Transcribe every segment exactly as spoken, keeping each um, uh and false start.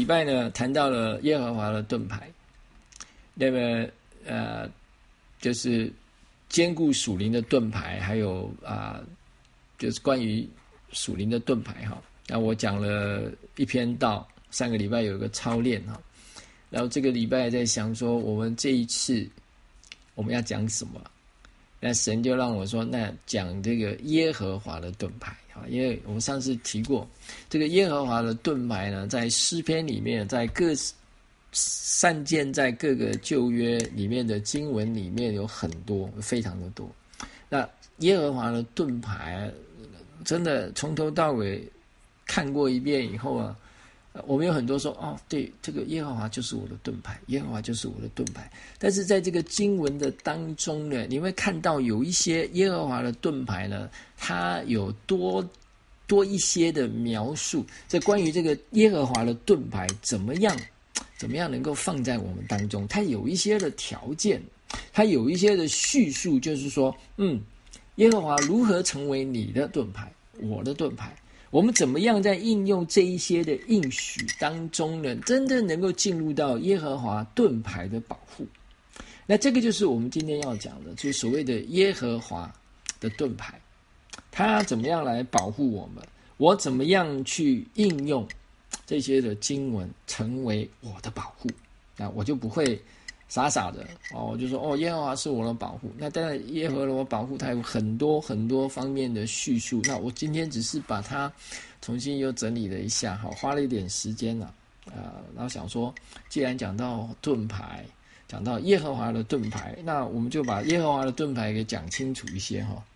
礼拜呢谈到了耶和华的盾牌，那么呃就是兼顾属灵的盾牌，还有啊、呃、就是关于属灵的盾牌哈。那我讲了一篇道，上个礼拜有一个操练哈，然后这个礼拜在想说我们这一次我们要讲什么。那神就让我说，那讲这个耶和华的盾牌啊，因为我们上次提过，这个耶和华的盾牌呢，在诗篇里面，在各散见在各个旧约里面的经文里面有很多，非常的多。那耶和华的盾牌，真的从头到尾看过一遍以后啊，我们有很多说哦，对，这个耶和华就是我的盾牌，耶和华就是我的盾牌。但是在这个经文的当中呢，你会看到有一些耶和华的盾牌呢，它有多多一些的描述。这关于这个耶和华的盾牌怎么样，怎么样能够放在我们当中，它有一些的条件，它有一些的叙述，就是说，嗯，耶和华如何成为你的盾牌，我的盾牌。我们怎么样在应用这一些的应许当中呢，真正能够进入到耶和华盾牌的保护？那这个就是我们今天要讲的，就是所谓的耶和华的盾牌，它怎么样来保护我们？我怎么样去应用这些的经文成为我的保护？那我就不会傻傻的哦，我就说哦，耶和华是我的保护。那当然，耶和华保护它有很多很多方面的叙述。那我今天只是把它重新又整理了一下，好，花了一点时间了、啊，呃，然后想说，既然讲到盾牌，讲到耶和华的盾牌，那我们就把耶和华的盾牌给讲清楚一些哈。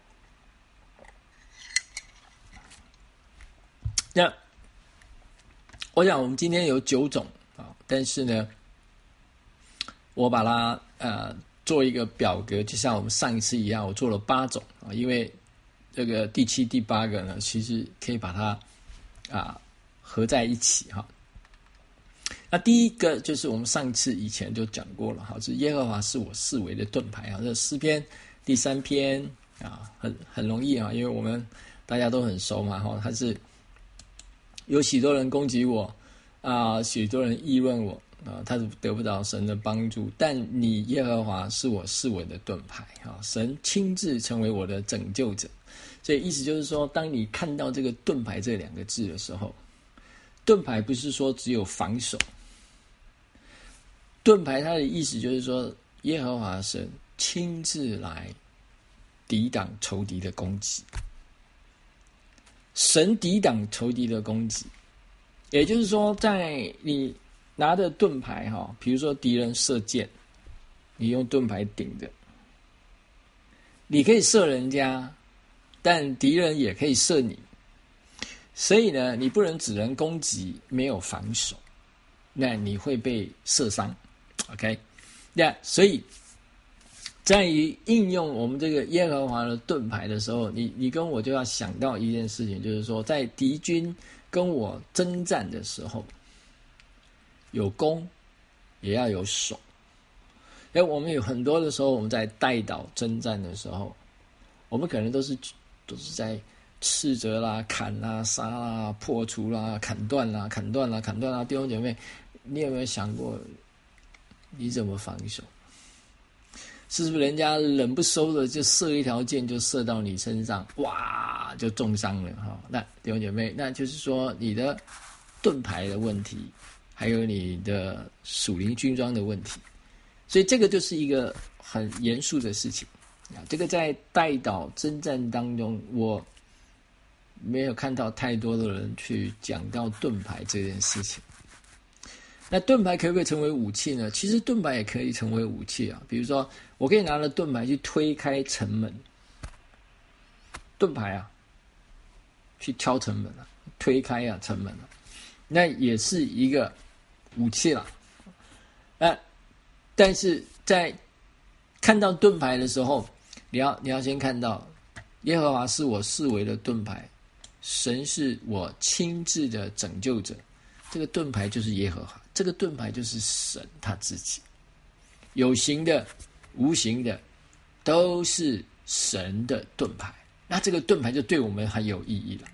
那我想我们今天有九种啊，但是呢，我把它呃做一个表格，就像我们上一次一样，我做了八种啊，因为这个第七、第八个呢，其实可以把它啊合在一起哈。那第一个就是我们上次以前就讲过了哈，是耶和华是我四围的盾牌啊，这诗篇第三篇啊，很很容易啊，因为我们大家都很熟嘛哈，它是有许多人攻击我啊，许多人议论我。啊，他是得不到神的帮助，但你耶和华是我是我的盾牌啊，神亲自成为我的拯救者。所以意思就是说，当你看到这个盾牌这两个字的时候，盾牌不是说只有防守，盾牌它的意思就是说，耶和华神亲自来抵挡仇敌的攻击，神抵挡仇敌的攻击，也就是说，在你拿着盾牌哈，比如说敌人射箭，你用盾牌顶着，你可以射人家，但敌人也可以射你，所以呢，你不能只能攻击，没有防守，那你会被射伤。OK， 那所以在于应用我们这个耶和华的盾牌的时候，你你跟我就要想到一件事情，就是说，在敌军跟我征战的时候，有攻也要有守。因为我们有很多的时候，我们在代祷征战的时候，我们可能都是都是在斥责啦、砍啦、杀啦、破除啦、砍断啦、砍断啦、砍断啦。弟兄姐妹，你有没有想过你怎么防守？是不是人家忍不收的就射一条箭就射到你身上，哇，就重伤了哈？那弟兄姐妹，那就是说你的盾牌的问题，还有你的属灵军装的问题，所以这个就是一个很严肃的事情啊。这个在代祷征战当中，我没有看到太多的人去讲到盾牌这件事情。那盾牌可不可以成为武器呢？其实盾牌也可以成为武器啊。比如说，我可以拿着盾牌去推开城门，盾牌啊，去敲城门啊，推开啊城门啊，那也是一个武器了。那但是在看到盾牌的时候，你要你要先看到耶和华是我四围的盾牌，神是我亲自的拯救者。这个盾牌就是耶和华，这个盾牌就是神他自己，有形的无形的都是神的盾牌。那这个盾牌就对我们很有意义了。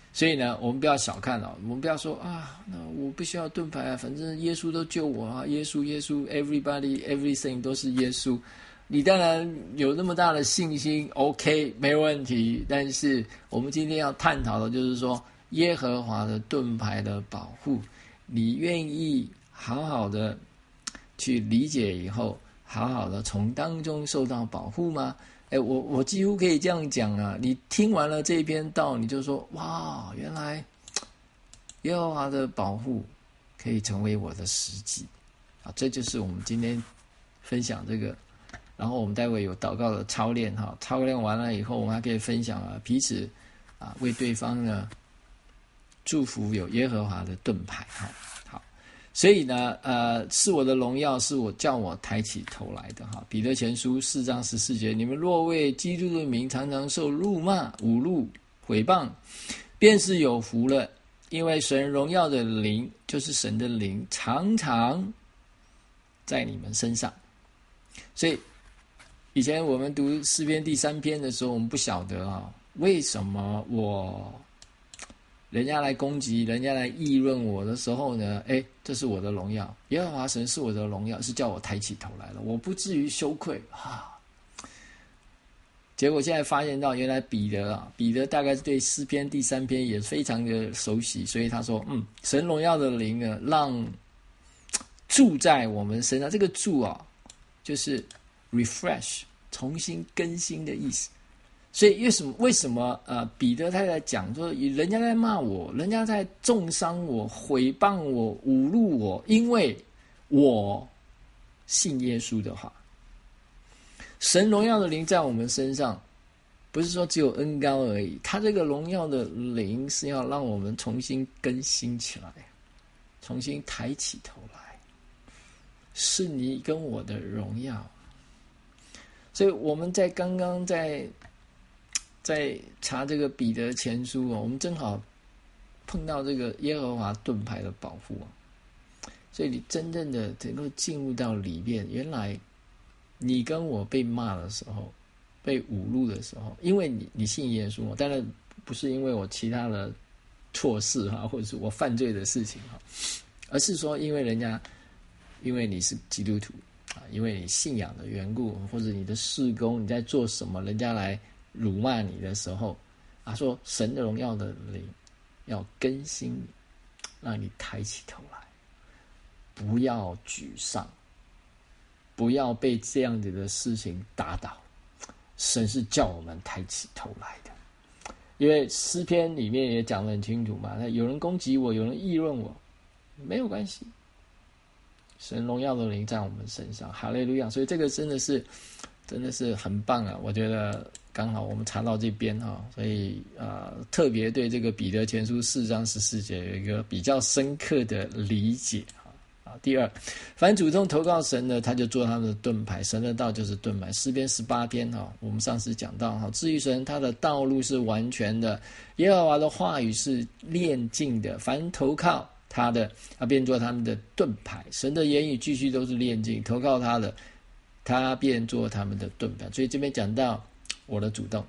所以呢，我们不要小看哦，我们不要说啊，那我不需要盾牌啊，反正耶稣都救我啊，耶稣耶稣 ，everybody everything 都是耶稣。你当然有那么大的信心 ，OK， 没问题。但是我们今天要探讨的就是说，耶和华的盾牌的保护，你愿意好好的去理解以后，好好的从当中受到保护吗？哎，我我几乎可以这样讲啊！你听完了这篇道，你就说：哇，原来耶和华的保护可以成为我的实际啊！这就是我们今天分享这个。然后我们待会有祷告的操练哈，操练完了以后，我们还可以分享啊，彼此啊为对方呢祝福有耶和华的盾牌哈。好，所以呢，呃，是我的荣耀，是我叫我抬起头来的哈。彼得前书四章十四节，你们若为基督的名常常受辱骂、侮辱、毁谤，便是有福了，因为神荣耀的灵，就是神的灵，常常在你们身上。所以以前我们读诗篇第三篇的时候，我们不晓得啊，为什么我人家来攻击、人家来议论我的时候呢？哎，这是我的荣耀，耶和华神是我的荣耀，是叫我抬起头来了，我不至于羞愧啊。结果现在发现到，原来彼得啊，彼得大概是对诗篇第三篇也非常的熟悉，所以他说：“嗯，神荣耀的灵呢，让住在我们身上。这个住啊，就是。” refresh 重新更新的意思，所以为什么为什么呃彼得他在讲说，人家在骂我，人家在重伤我、毁谤我、侮辱我，因为我信耶稣的话，神荣耀的灵在我们身上，不是说只有恩膏而已，他这个荣耀的灵是要让我们重新更新起来，重新抬起头来，是你跟我的荣耀。所以我们在刚刚在在查这个彼得前书啊，我们正好碰到这个耶和华盾牌的保护啊，所以你真正的能够进入到里面，原来你跟我被骂的时候，被侮辱的时候，因为你你信耶稣，当然不是因为我其他的错事哈，或者是我犯罪的事情哈，而是说因为人家因为你是基督徒。啊，因为你信仰的缘故，或者你的事工，你在做什么，人家来辱骂你的时候，啊，说神的荣耀的灵要更新你，让你抬起头来，不要沮丧，不要被这样子的事情打倒。神是叫我们抬起头来的，因为诗篇里面也讲得很清楚嘛，那有人攻击我，有人议论我，没有关系。神荣耀的灵在我们身上，哈利路亚！所以这个真的是，真的是很棒啊！我觉得刚好我们查到这边哈，所以呃，特别对这个彼得前书四章十四节有一个比较深刻的理解啊。第二，凡主动投靠神的，他就做他们的盾牌，神的道就是盾牌。诗篇十八篇哈，我们上次讲到哈，至于神，他的道路是完全的，耶和华的话语是炼净的，凡投靠他的，他便做他们的盾牌。神的言语继续都是炼净，投靠他的，他便做他们的盾牌。所以这边讲到我的主动，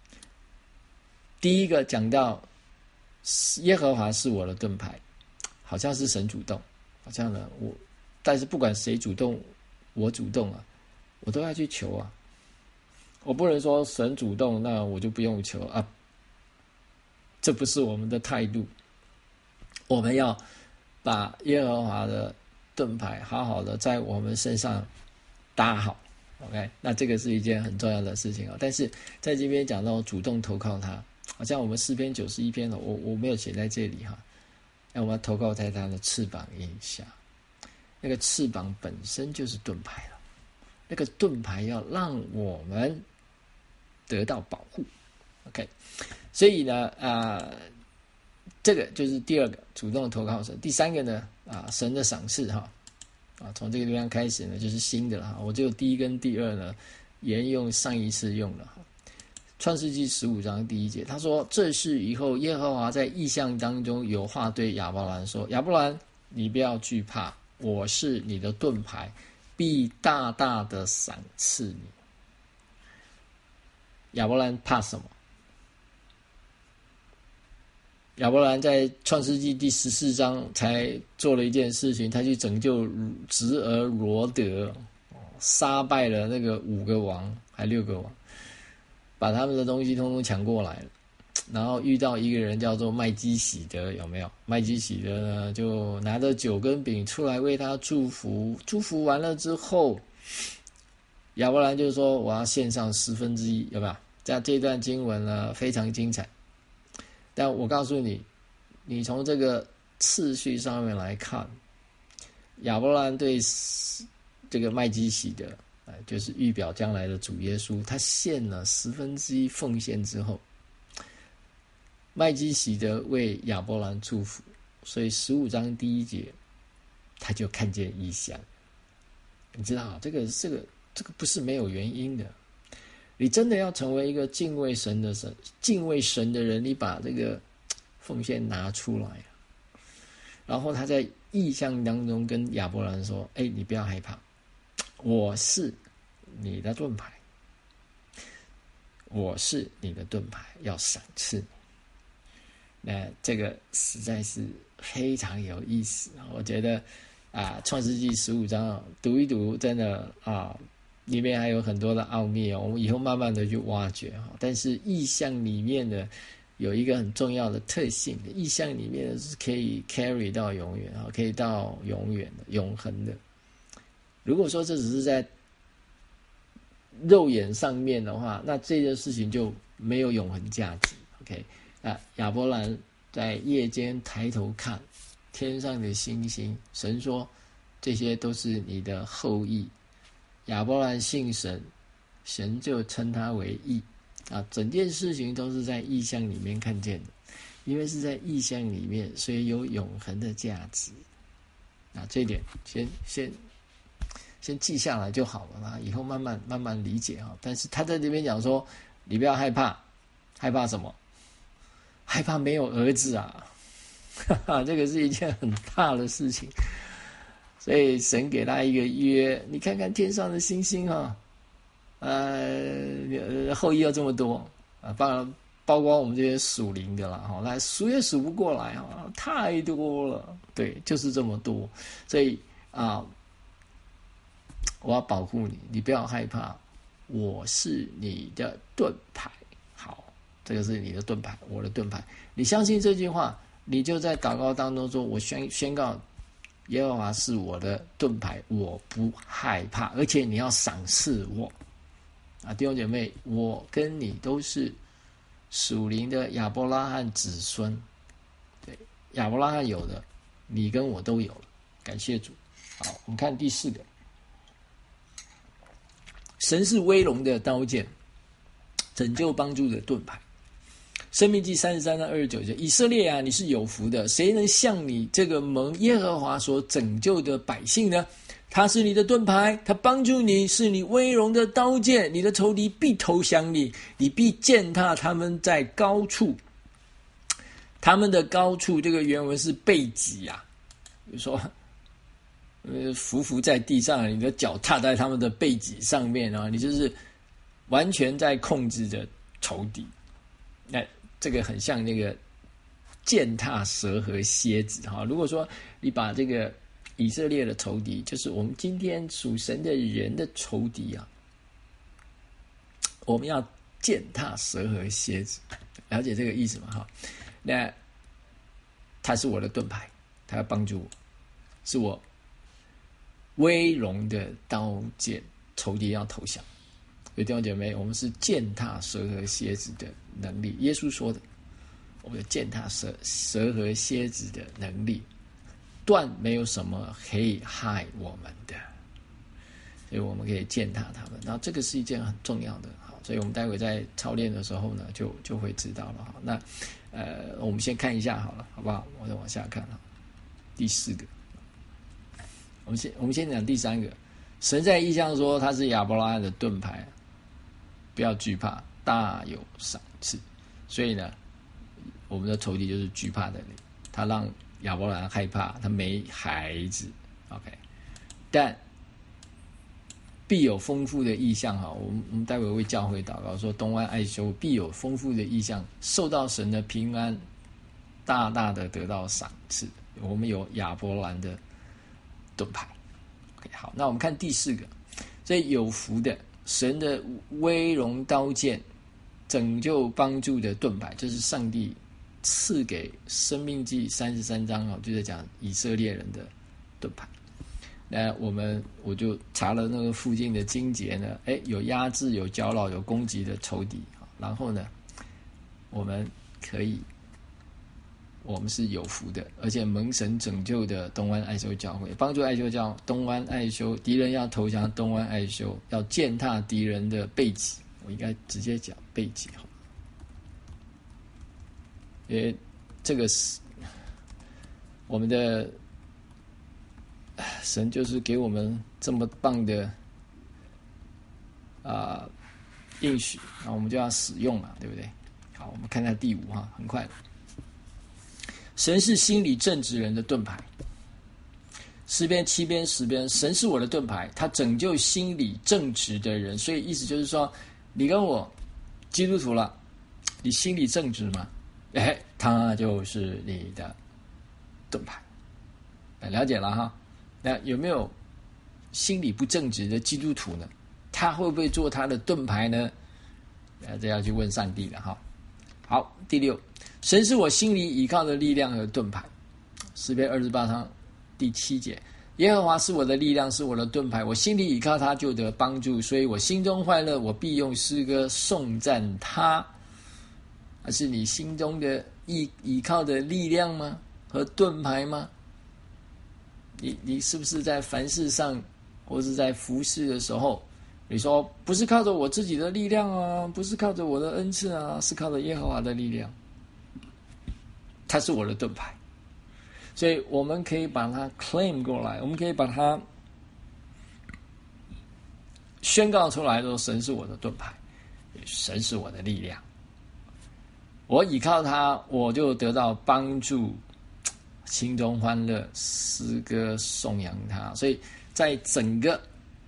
第一个讲到耶和华是我的盾牌，好像是神主动，好像呢我，但是不管谁主动，我主动啊，我都要去求啊。我不能说神主动，那我就不用求啊，这不是我们的态度。我们要把耶和华的盾牌好好的在我们身上搭好 ，OK， 那这个是一件很重要的事情啊。但是在这边讲到主动投靠他，好像我们诗篇九十一篇了，我我没有写在这里哈。那我们要投靠在他的翅膀荫下，那个翅膀本身就是盾牌了，那个盾牌要让我们得到保护 ，OK， 所以呢，啊、呃。这个就是第二个主动投靠神。第三个呢，啊，神的赏赐哈，啊，从这个地方开始呢，就是新的了哈。我就第一跟第二呢，沿用上一次用了哈。创世纪十五章第一节，他说：“这事以后，耶和华在异象当中有话对亚伯兰说：亚伯兰，你不要惧怕，我是你的盾牌，必大大的赏赐你。”亚伯兰怕什么？ 亚伯兰在创世纪第十四章才做了一件事情，他去拯救侄儿罗德，杀败了那个五个王还六个王，把他们的东西通通抢过来了。然后遇到一个人叫做麦基洗德，有没有？麦基洗德呢，就拿着酒跟饼出来为他祝福。祝福完了之后，亚伯兰就说：“我要献上十分之一，有没有？”这样这段经文呢非常精彩。但我告诉你，你从这个次序上面来看，亚伯兰对这个麦基洗德，就是预表将来的主耶稣，他献了十分之一奉献之后，麦基洗德为亚伯兰祝福，所以十五章第一节他就看见异象。你知道这个这个这个不是没有原因的。你真的要成为一个敬畏神的神敬畏神的人，你把这个奉献拿出来，然后他在异象当中跟亚伯兰说：“哎，你不要害怕，我是你的盾牌，我是你的盾牌，要赏赐你。”那这个实在是非常有意思，我觉得啊，《创世纪》十五章读一读，真的啊，里面还有很多的奥秘哦，我们以后慢慢的去挖掘。但是意象里面的有一个很重要的特性，意象里面是可以 carry 到永远，可以到永远的、永恒的。如果说这只是在肉眼上面的话，那这件事情就没有永恒价值。OK。啊，亚伯兰在夜间抬头看天上的星星，神说这些都是你的后裔。亚伯兰信神，神就称他为义。啊，整件事情都是在意象里面看见的，因为是在意象里面，所以有永恒的价值。啊，这一点先先先记下来就好了啦，以后慢慢慢慢理解哈。但是他在这边讲说，你不要害怕，害怕什么？害怕没有儿子啊，哈哈，这个是一件很大的事情。所以神给他一个约，你看看天上的星星啊，呃，后裔要这么多啊，包包括我们这些属灵的啦，哈，那数也数不过来啊，太多了，对，就是这么多。所以啊，我要保护你，你不要害怕，我是你的盾牌。好。这个是你的盾牌，我的盾牌。你相信这句话，你就在祷告当中说：“我宣宣告，耶和华是我的盾牌，我不害怕，而且你要赏赐我。”啊，弟兄姐妹，我跟你都是属灵的亚伯拉罕子孙，对，亚伯拉罕有的，你跟我都有了，感谢主。好，我们看第四个，神是威龙的刀剑，拯救帮助的盾牌。申命记三十三章二十九节，以色列啊，你是有福的，谁能像你这个蒙耶和华所拯救的百姓呢？他是你的盾牌，他帮助你，是你威荣的刀剑，你的仇敌必投降你，你必践踏他们在高处。他们的高处，这个原文是背脊啊，比如说呃，匍匐在地上，你的脚踏在他们的背脊上面啊，你就是完全在控制着仇敌。那这个很像那个践踏蛇和蝎子哈。如果说你把这个以色列的仇敌，就是我们今天属神的人的仇敌啊，我们要践踏蛇和蝎子，了解这个意思吗？哈，那他是我的盾牌，他要帮助我，是我威荣的刀剑，仇敌要投降。所以弟兄姐妹，我们是践踏蛇和蝎子的能力。耶稣说的，我们有践踏蛇蛇和蝎子的能力，断没有什么可以害我们的，所以我们可以践踏他们。然后这个是一件很重要的，好，所以我们待会在操练的时候呢，就就会知道了。好，那呃，我们先看一下好了，好不好？我再往下看哈。第四个，我们先我们先讲第三个，神在异象说他是亚伯拉罕的盾牌。不要惧怕，大有赏赐。所以呢，我们的仇敌就是惧怕的人，他让亚伯兰害怕，他没孩子。OK， 但必有丰富的意象哈。我们我们待会为教会祷告说，东安爱修必有丰富的意象，受到神的平安， 大大的得到赏赐。我们有亚伯兰的盾牌。OK， 好，那我们看第四个，所以有福的神的威荣刀剑，拯救帮助的盾牌，这是上帝赐给生命记三十三章就在讲以色列人的盾牌。那我们我就查了那个附近的经节呢，哎，有压制、有搅扰、有攻击的仇敌，然后呢，我们可以，我们是有福的，而且蒙神拯救的东湾爱修教会，帮助爱修教东湾爱修，敌人要投降东湾爱修，要践踏敌人的背脊，我应该直接讲背脊好，因为这个是我们的。神就是给我们这么棒的啊、呃、应许，那我们就要使用嘛，对不对？好，我们看看第五哈，很快。神是心里正直人的盾牌，诗篇七篇十篇，神是我的盾牌，他拯救心里正直的人。所以意思就是说，你跟我基督徒了，你心里正直吗？哎，他就是你的盾牌。了解了哈。那有没有心理不正直的基督徒呢？他会不会做他的盾牌呢？这要去问上帝了哈。好，第六，神是我心里倚靠的力量和盾牌。诗篇二十八章第七节，耶和华是我的力量，是我的盾牌，我心里倚靠他就得帮助，所以我心中欢乐，我必用诗歌颂赞他。而是你心中的倚倚靠的力量吗？和盾牌吗？你你是不是在凡事上，或是在服事的时候，你说不是靠着我自己的力量啊，不是靠着我的恩赐啊，是靠着耶和华的力量，他是我的盾牌，所以我们可以把它 claim 过来，我们可以把它宣告出来说，神是我的盾牌，神是我的力量，我倚靠他，我就得到帮助。心中欢乐，诗歌颂扬他。所以在整个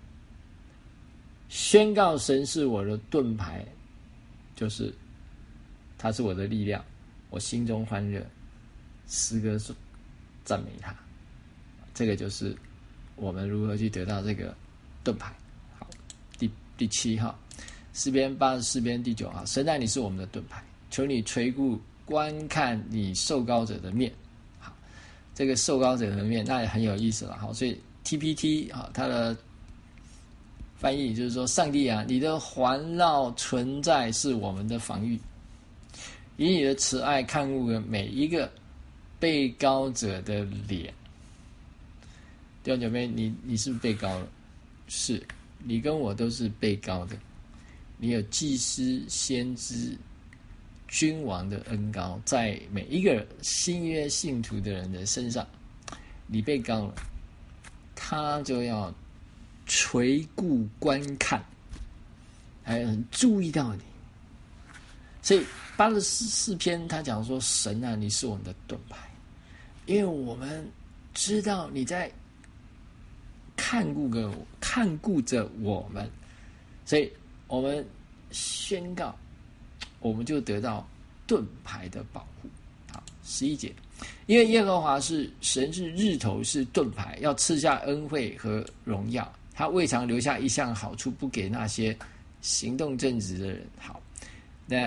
宣告神是我的盾牌，就是他是我的力量，我心中欢乐，诗歌赞美他。这个就是我们如何去得到这个盾牌。好，第第七号，诗篇八十四篇第九号，神啊，你是我们的盾牌，求你垂顾观看你受膏者的面。这个受膏者的面，那也很有意思了。好，所以 T P T 啊，它的翻译就是说，上帝啊，你的环绕存在是我们的防御，以你的慈爱看顾了每一个被膏者的脸。弟兄姐妹，你你是不是被膏了？是，你跟我都是被膏的。你有祭司、先知、君王的恩膏，在每一个新约信徒的人的身上，你被膏了，他就要垂顾观看，还很注意到你。所以八十四篇他讲说，神啊，你是我们的盾牌，因为我们知道你在看顾着看顾着我们，所以我们宣告，我们就得到盾牌的保护。好，十一节，因为耶和华是神，是日头，是盾牌，要赐下恩惠和荣耀。他未尝留下一项好处不给那些行动正直的人。好，那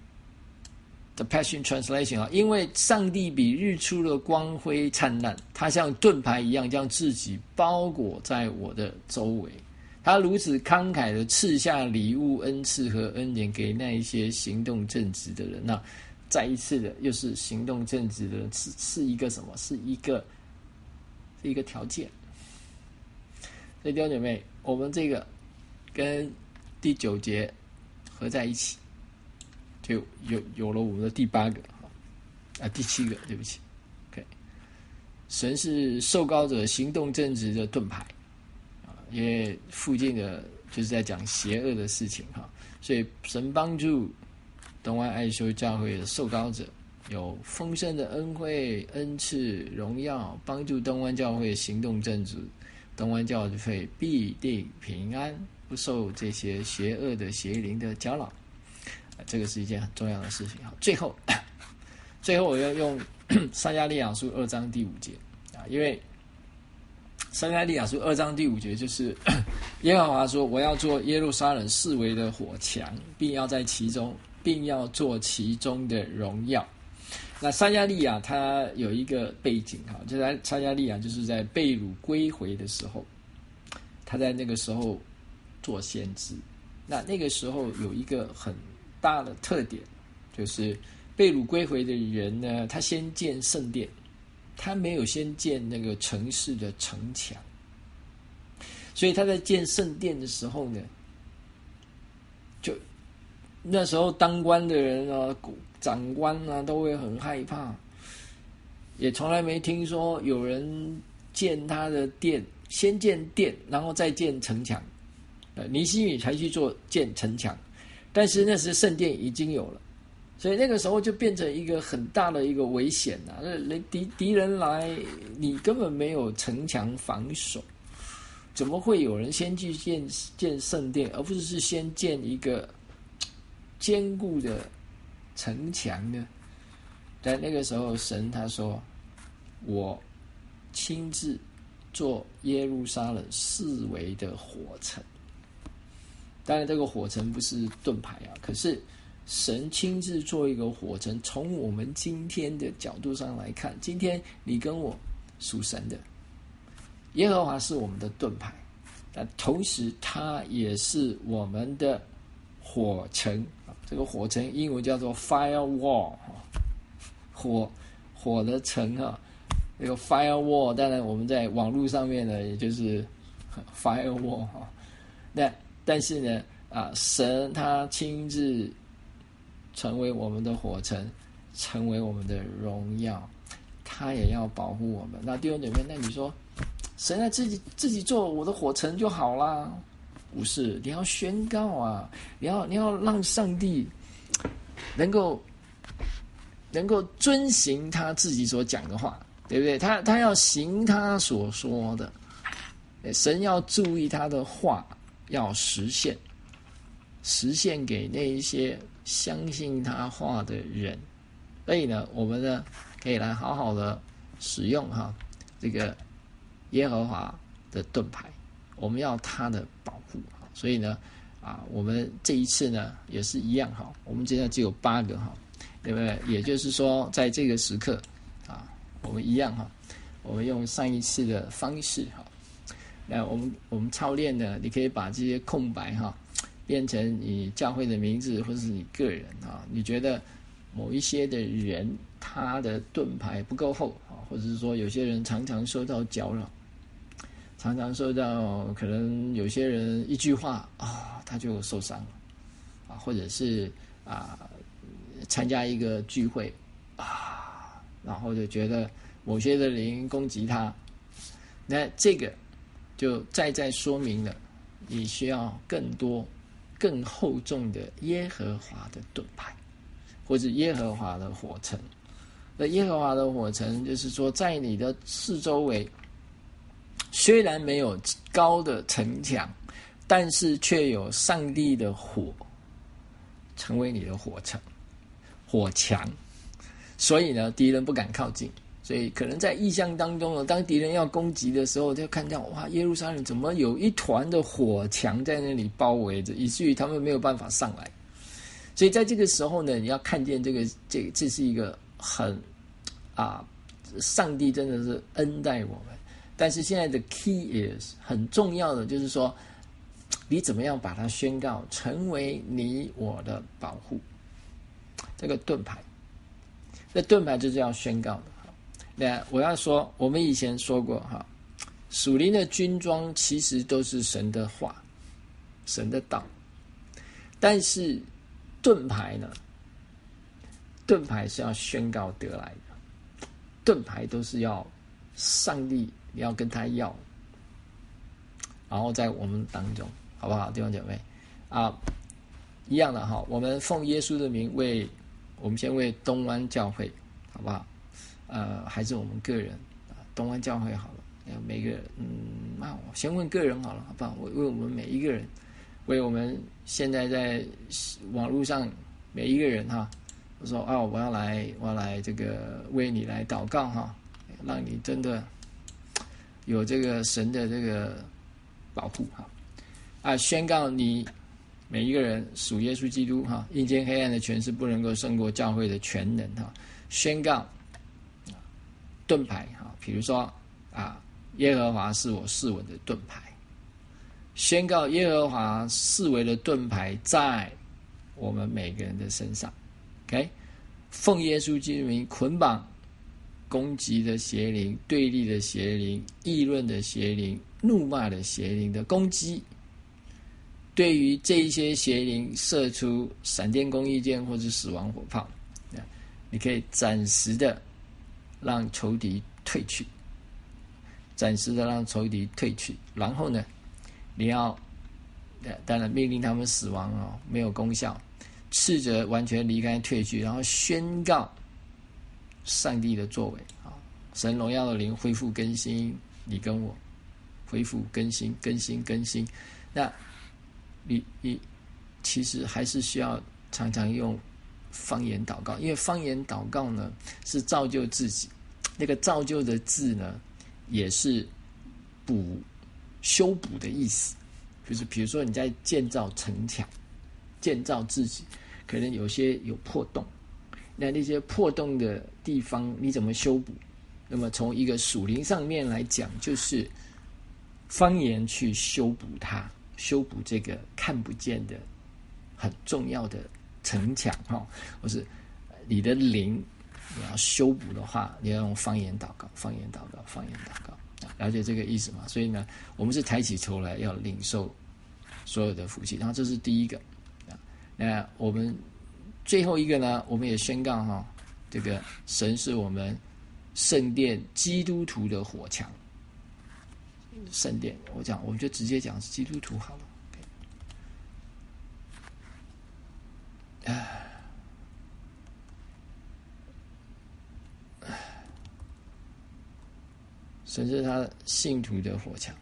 The Passion Translation 啊，因为上帝比日出的光辉灿烂，他像盾牌一样将自己包裹在我的周围。他如此慷慨的赐下礼物、恩赐和恩典给那一些行动正直的人。那再一次的，又是行动正直的人，是是一个什么？是一个是一个条件。所以弟兄姐妹，我们这个跟第九节合在一起，就有有了我们的第八个啊，第七个，对不起。OK， 神是受膏者行动正直的盾牌。因为附近的就是在讲邪恶的事情哈，所以神帮助东湾爱修教会的受膏者有丰盛的恩惠、恩赐、荣耀，帮助东湾教会行动正直，东湾教会必定平安，不受这些邪恶的邪灵的搅扰。这个是一件很重要的事情哈。最后，最后我要用撒迦利亚书二章第五节啊，因为撒迦利亚书二章第五节就是耶和华说：“我要做耶路撒冷四围的火墙，并要在其中，并要做其中的荣耀。”那撒迦利亚他有一个背景哈，就在撒迦利亚就是在被掳归回的时候，他在那个时候做先知。那那个时候有一个很大的特点，就是被掳归回的人呢，他先建圣殿，他没有先建那个城市的城墙，所以他在建圣殿的时候呢，就那时候当官的人啊、长官啊都会很害怕，也从来没听说有人建他的殿，先建殿，然后再建城墙。呃，尼希米才去做建城墙，但是那时圣殿已经有了。所以那个时候就变成一个很大的一个危险啊！敌敌人来，你根本没有城墙防守，怎么会有人先去建建圣殿，而不是先建一个坚固的城墙呢？在那个时候，神他说：“我亲自做耶路撒冷四围的火城。”当然，这个火城不是盾牌啊，可是神亲自做一个火城，从我们今天的角度上来看，今天你跟我属神的，耶和华是我们的盾牌，但同时他也是我们的火城。这个火城英文叫做 firewall， 火火的城啊，这个 firewall， 当然我们在网络上面呢，也就是 firewall 哈。那但是呢，啊，神他亲自成为我们的火城，成为我们的荣耀，他也要保护我们。那弟兄姐妹，那你说，神啊自己自己做我的火城就好啦？不是，你要宣告啊，你要你要让上帝能够能够遵行他自己所讲的话，对不对？他他要行他所说的，神要注意他的话要实现，实现给那一些相信他话的人。所以呢，我们呢可以来好好的使用哈这个耶和华的盾牌，我们要他的保护。所以呢，啊，我们这一次呢也是一样哈，我们现在只有八个哈，对不对？也就是说，在这个时刻啊，我们一样哈，我们用上一次的方式哈，那我们我们操练呢，你可以把这些空白哈变成你教会的名字，或是你个人啊，你觉得某一些的人他的盾牌不够厚啊，或者是说有些人常常受到搅扰。常常受到可能有些人一句话啊，他就受伤了啊，或者是啊参加一个聚会啊，然后就觉得某些的灵攻击他，那这个就再再说明了你需要更多更厚重的耶和华的盾牌，或者耶和华的火城。那耶和华的火城就是说，在你的四周围。虽然没有高的城墙，但是却有上帝的火成为你的火城、火墙，所以呢，敌人不敢靠近。所以可能在意象当中呢，当敌人要攻击的时候，就看到哇，耶路撒冷怎么有一团的火墙在那里包围着，以至于他们没有办法上来。所以在这个时候呢，你要看见这个，这这是一个很啊，上帝真的是恩待我们。但是现在的 key is 很重要的，就是说，你怎么样把它宣告成为你我的保护？这个盾牌，这盾牌就是要宣告的。那我要说，我们以前说过哈，属灵的军装其实都是神的话、神的道，但是盾牌呢？盾牌是要宣告得来的，盾牌都是要上帝。你要跟他要，然后在我们当中，好不好，弟兄姐妹啊？一样的哈，我们奉耶稣的名为，我们先为东湾教会，好不好？呃，还是我们个人啊，东湾教会好了，每个嗯，那我先问个人好了，好不好？为为我们每一个人，为我们现在在网络上每一个人哈， 说啊，我要来，我要来这个为你来祷告哈，让你真的有这个神的这个保护哈，啊，宣告你每一个人属耶稣基督哈，阴间黑暗的权势不能够胜过教会的全能哈，宣告盾牌哈，比如说啊，耶和华是我侍稳的盾牌，宣告耶和华四维的盾牌在我们每个人的身上 ，OK， 奉耶稣基督名捆绑攻击的邪灵、对立的邪灵、议论的邪灵、怒骂的邪灵的攻击，对于这一些邪灵射出闪电公义箭或者死亡火炮，你可以暂时的让仇敌退去，暂时的让仇敌退去，然后呢，你要当然命令他们死亡哦，没有功效，斥责完全离开退去，然后宣告上帝的作为啊，神荣耀的灵恢复更新你跟我，恢复更新更新更新。那你你其实还是需要常常用方言祷告，因为方言祷告呢是造就自己，那个造就的字呢也是补修补的意思，就是比如说你在建造城墙，建造自己，可能有些有破洞，那那些破洞的地方你怎么修补？那么从一个属灵上面来讲，就是方言去修补它，修补这个看不见的很重要的城墙哈，或是你的灵你要修补的话，你要用方言祷告，方言祷告，方言祷告，了解这个意思吗？所以呢，我们是抬起头来要领受所有的福气，然后这是第一个。那我们最后一个呢，我们也宣告哈，这个神是我们圣殿基督徒的火墙。圣殿，我讲，我们就直接讲是基督徒好了。唉，神是他信徒的火墙。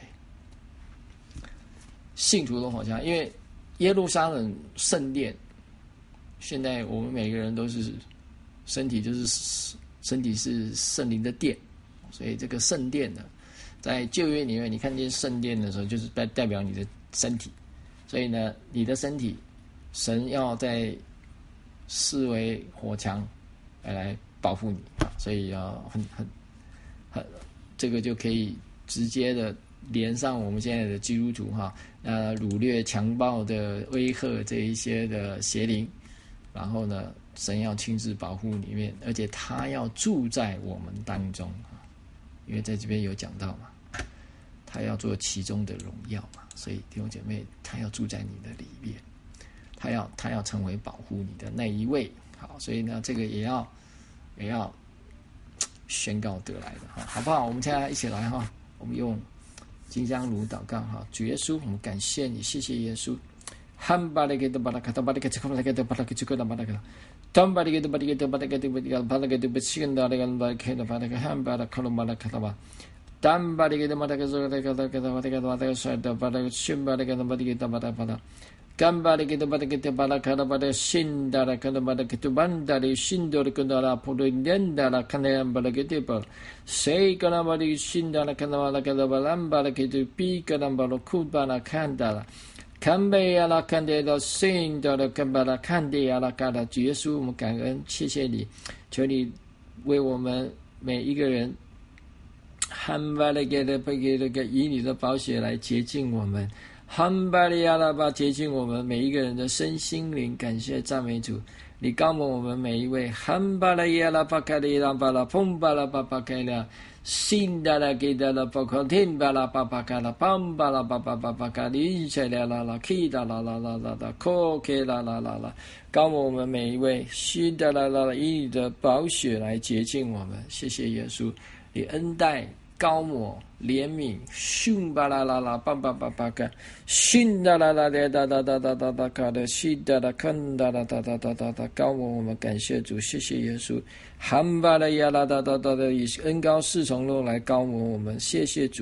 信徒的火墙，因为耶路撒冷圣殿，现在我们每个人都是身体，就是身体是圣灵的殿，所以这个圣殿呢，在旧约里面，你看见圣殿的时候，就是代代表你的身体，所以呢，你的身体，神要在视为火墙来来保护你啊，所以要很很很，这个就可以直接的连上我们现在的基督徒哈，呃，掳掠、强暴的威吓这一些的邪灵，然后呢，神要亲自保护里面，而且他要住在我们当中啊，因为在这边有讲到嘛，他要做其中的荣耀嘛，所以弟兄姐妹，他要住在你的里面，他要他要成为保护你的那一位，好，所以呢，这个也要也要宣告得来的哈，好不好？我们现在一起来哈，我们用金香炉祷告哈，主耶稣，我们感谢你，谢谢耶稣。汉巴利给的巴拉卡达巴利给这个巴拉给的巴拉给这个的巴拉给，当巴利给的巴利给的巴拉给的巴拉给巴拉给的不信的那个巴拉给的巴拉给汉巴拉卡罗巴拉卡达巴，当巴利给的巴拉给这个那个那个巴拉给的巴拉给说的巴拉给信巴拉给的巴拉给的巴拉巴拉。Gambari kita pada kita pada kada pada sindara kada pada kita bandari sindor kada purindara kada pada kita par sei kada pada sindara kada pada kada balamba kita pi kada pada kubana kandara kambe ala kandela sindara kada kande ala kada 主耶稣，我们感恩，谢谢你，求你为我们每一个人，汉巴的给的不给的给以你的宝血来洁净我们。汉巴利亚拉巴洁净我们每一个人的身心灵，感谢赞美主，你高摩我们每一位。汉巴利亚拉巴卡利拉巴拉蓬巴拉巴巴卡拉，新达拉给达拉巴卡天巴拉巴巴卡拉邦巴拉巴巴巴巴卡利切拉拉拉 k 达拉拉拉拉拉 k 克拉拉拉拉，高摩我们每一位，新达拉拉拉以你的宝血来洁净我们，谢谢耶稣，你恩待。高抹怜悯，训巴拉拉拉巴巴巴巴嘎，训哒啦啦的哒哒哒哒哒哒嘎的，训哒啦看哒啦哒哒哒哒哒，高抹我们感谢主，谢谢耶稣，含巴拉呀啦哒哒哒的以恩高四重肉来高抹我们，谢谢主，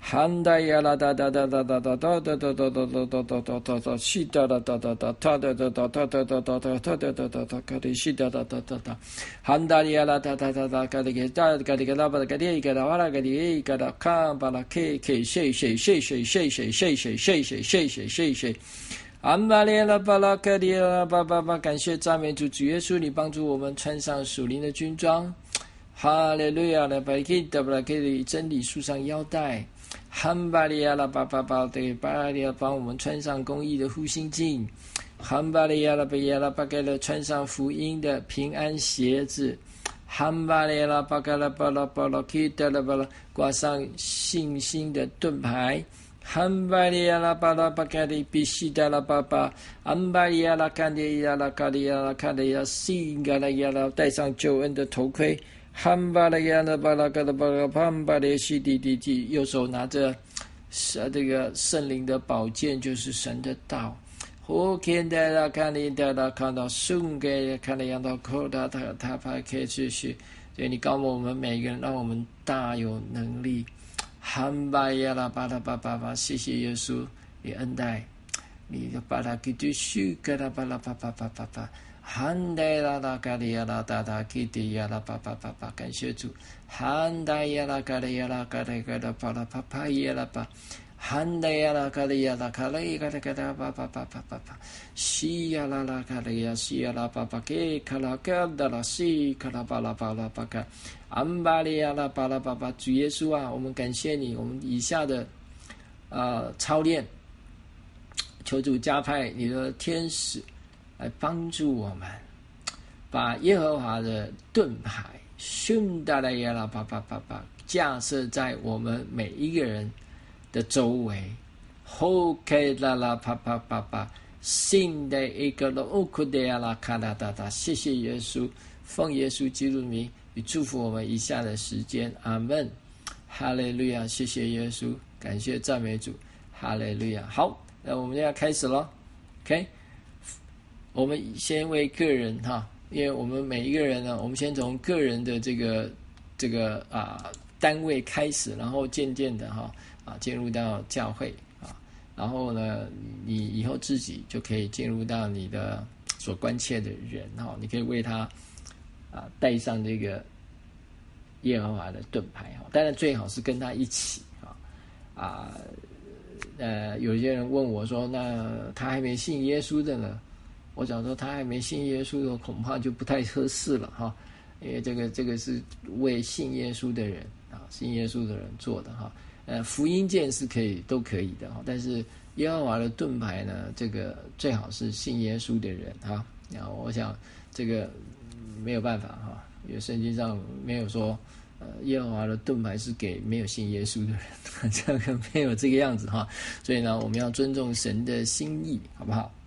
汉达呀啦哒哒哒哒哒哒哒哒哒哒哒哒哒哒哒哒哒，西哒哒哒哒哒哒哒哒哒哒哒哒哒哒哒哒哒哒哒，嘎哩西哒哒哒哒哒，汉达呀啦哒哒哒哒，嘎哩个哒嘎哩个啦巴啦嘎哩个啦哇啦嘎哩个啦卡巴啦 K K 谢谢谢谢谢谢谢谢谢谢谢谢谢谢。安巴列拉巴拉克里拉巴巴巴，感谢赞美主，主耶稣，你帮助我们穿上属灵的军装。哈利路亚！拉巴基达巴拉克里真理束上腰带。汉巴利亚拉巴巴巴对巴利亚帮我们穿上公义的护心镜。汉巴利亚拉巴亚拉巴盖勒穿上福音的平安鞋子。汉巴利亚拉巴盖勒巴拉巴拉基达拉巴拉挂上信心的盾牌。汉巴利亚拉巴拉巴卡里比西达拉巴巴，安巴利亚拉卡里亚拉卡里亚拉卡里亚西嘎拉亚拉戴上救恩的头盔。汉巴利亚拉巴拉嘎拉巴拉潘巴列西滴滴滴，右手拿着这个圣灵的宝剑，就是神的道。我看到了，看到了，看到送给看到样到口他他他怕可以去去，所以你告诉我们每一个人，让我们大有能力。汉巴亚拉巴拉巴巴巴，谢谢耶稣，你恩待，你的巴拉基督许格拉巴拉巴巴巴巴巴，汉代拉拉嘎里亚拉达达基迪亚拉巴巴巴巴，感谢主，汉代亚拉嘎里亚拉嘎里嘎拉巴拉巴巴亚拉巴。汉达呀啦卡里呀啦卡里卡里卡达巴巴巴巴巴巴，西呀啦啦卡里呀西呀啦巴巴给卡拉卡达啦西卡拉巴拉巴拉巴卡，安巴里呀啦巴拉巴巴，主耶稣啊，我们感谢你，我们以下的呃操练，求主加派你的天使来帮助我们，把耶和华的盾牌训达来呀啦巴巴巴巴架设在我们每一个人的周围，后开啦啦啪啪啪啪，新的一个的乌库德亚拉卡达达达，谢谢耶稣，奉耶稣基督的名，与祝福我们以下的时间，阿门，哈利路亚，谢谢耶稣，感谢赞美主，哈利路亚。好，那我们就要开始了 ，OK， 我们先为个人哈，因为我们每一个人呢，我们先从个人的这个这个啊单位开始，然后渐渐的哈。啊，进入到教会啊，然后呢，你以后自己就可以进入到你的所关切的人哈，你可以为他啊带上这个耶和华的盾牌哈，当然最好是跟他一起啊啊呃，有些人问我说，那他还没信耶稣的呢？我想说，他还没信耶稣的，恐怕就不太合适了哈，因为这个这个是为信耶稣的人啊，信耶稣的人做的哈。呃，福音剑是可以，都可以的哈。但是耶和华的盾牌呢，这个最好是信耶稣的人哈。然后我想这个没有办法哈，因为圣经上没有说，呃，耶和华的盾牌是给没有信耶稣的人，这个没有这个样子哈。所以呢，我们要尊重神的心意，好不好？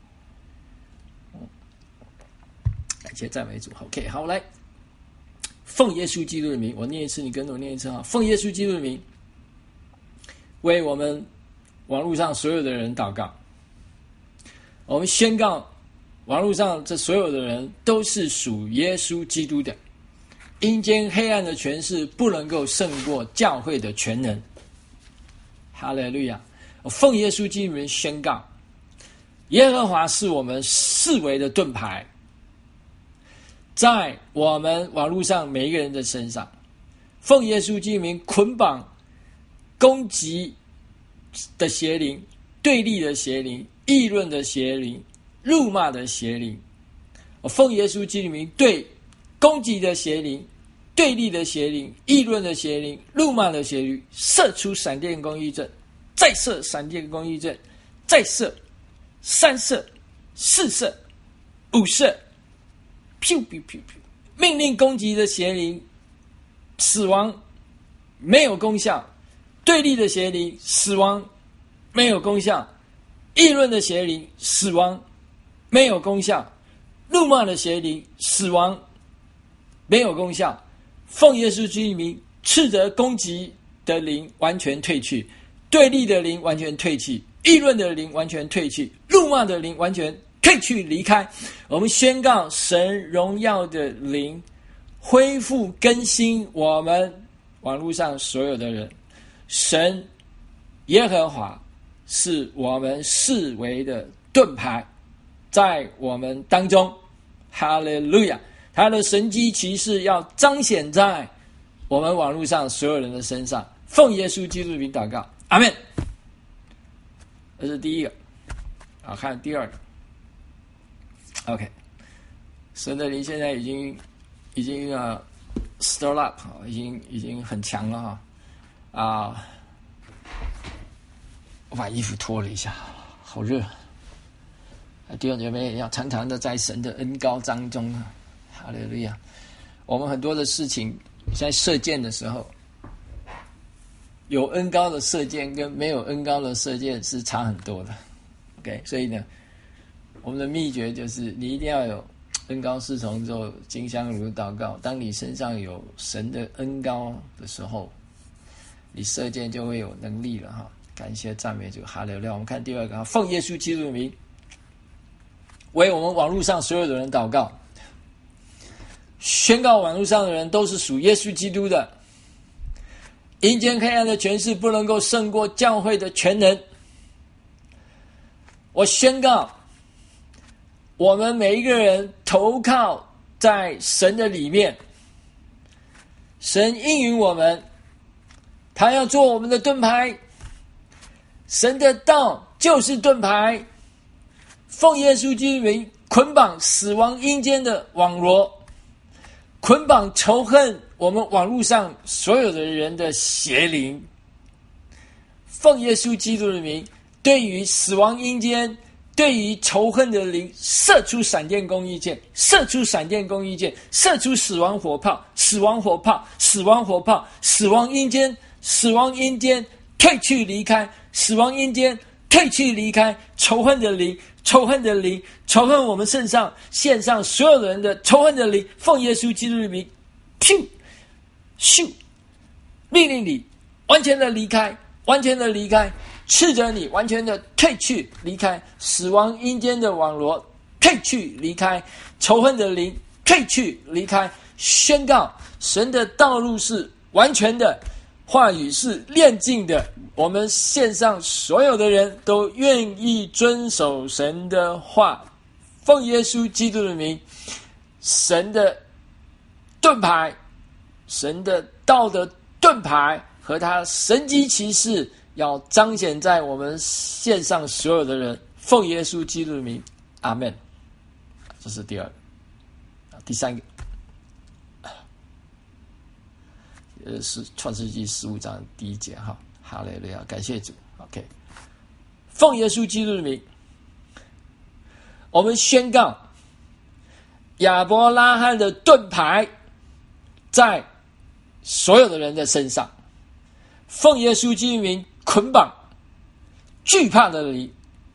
感谢赞美主。OK， 好，来，奉耶稣基督的名，我念一次，你跟着我念一次哈。奉耶稣基督的名。为我们网络上所有的人祷告，我们宣告网络上这所有的人都是属耶稣基督的，阴间黑暗的权势不能够胜过教会的全能。哈利路亚！我奉耶稣基督名宣告，耶和华是我们四围的盾牌，在我们网络上每一个人的身上，奉耶稣基督名捆绑攻击的邪灵、对立的邪灵、议论的邪灵、辱骂的邪灵，我奉耶稣基督名对攻击的邪灵、对立的邪灵、议论的邪灵、辱骂的邪灵射出闪电攻击阵，再射闪电攻击阵，再射三射、四射、五射，噗噗噗噗，命令攻击的邪灵死亡，没有功效。对立的邪灵死亡，没有功效；议论的邪灵死亡，没有功效；辱骂的邪灵死亡，没有功效。奉耶稣基督名，斥责攻击的灵完全退去，对立的灵完全退去，议论的灵完全退去，辱骂的灵完全退去离开。我们宣告神荣耀的灵恢复更新我们网络上所有的人。神耶和华是我们视为的盾牌，在我们当中，哈利路亚！他的神迹奇事要彰显在我们网络上所有人的身上。奉耶稣基督的名祷告，阿们。这是第一个。好，看第二个。OK， 神的灵现在已经已经啊、uh, stir up， 已经已经很强了哈啊！我把衣服脱了一下，好热。弟兄姐妹要常常的在神的恩膏当中啊，哈利路亚！我们很多的事情在射箭的时候，有恩膏的射箭跟没有恩膏的射箭是差很多的。OK， 所以呢，我们的秘诀就是你一定要有恩膏侍从之后，金香炉祷告。当你身上有神的恩膏的时候，你射箭就会有能力了哈。感谢赞美主，哈利路亚！我们看第二个，奉耶稣基督的名，为我们网络上所有的人祷告，宣告网络上的人都是属耶稣基督的。阴间黑暗的权势不能够胜过教会的全能。我宣告，我们每一个人投靠在神的里面，神应允我们，他要做我们的盾牌，神的道就是盾牌。奉耶稣基督名捆绑死亡阴间的网罗，捆绑仇恨我们网络上所有的人的邪灵。奉耶稣基督的名，对于死亡阴间，对于仇恨的灵，射出闪电公义箭，射出闪电公义箭，射出死亡火炮，死亡火炮，死亡火炮，死亡阴间，死亡阴间，退去离开，死亡阴间，退去离开，仇恨的灵，仇恨的灵，仇恨我们身上线上所有人的仇恨的灵，奉耶稣基督的名，咻咻，命令你完全的离开，完全的离开，斥责你完全的退去离开，死亡阴间的网罗退去离开，仇恨的灵退去离开，宣告神的道路是完全的，话语是炼净的。我们线上所有的人都愿意遵守神的话，奉耶稣基督的名，神的盾牌，神的道的盾牌和他神迹奇事要彰显在我们线上所有的人，奉耶稣基督的名，阿们。这是第二个。第三个，呃，是创世纪十五章第一节哈，哈利路亚，感谢主。OK， 奉耶稣基督的名，我们宣告亚伯拉罕的盾牌在所有的人的身上，奉耶稣基督的名捆绑惧怕的灵，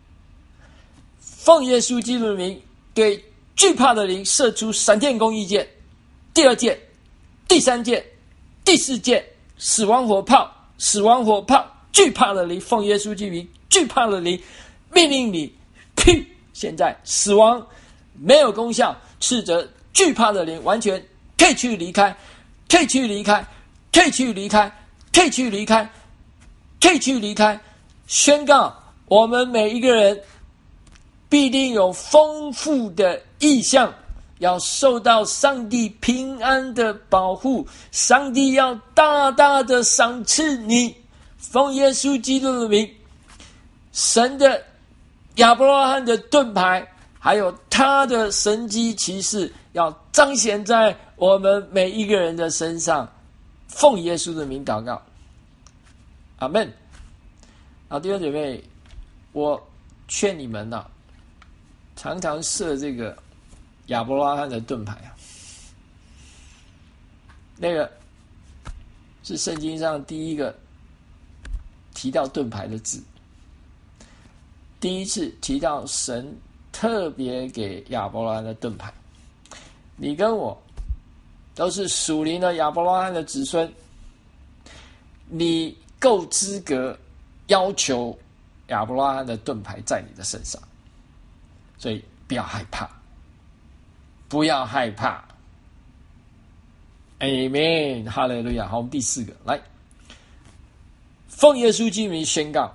奉耶稣基督的名对惧怕的灵射出闪电公义箭，第二箭，第三箭，第四箭，死亡火炮，死亡火炮，惧怕的灵，奉耶稣基督名惧怕的灵，命令你，呸！现在死亡没有功效，斥责惧怕的灵完全退去离开，退去离开，退去离开，退去离开，退去离开，宣告我们每一个人必定有丰富的意象，要受到上帝平安的保护，上帝要大大的赏赐你，奉耶稣基督的名，神的亚伯拉罕的盾牌还有他的神迹奇事要彰显在我们每一个人的身上，奉耶稣的名祷告，阿们。好，弟兄姐妹，我劝你们啊，常常射这个亚伯拉罕的盾牌啊，那个是圣经上第一个提到盾牌的字，第一次提到神特别给亚伯拉罕的盾牌。你跟我都是属灵的亚伯拉罕的子孙，你够资格要求亚伯拉罕的盾牌在你的身上，所以不要害怕，不要害怕。Amen， 哈利路亚。好，我们第四个来， 奉耶稣基督名宣告，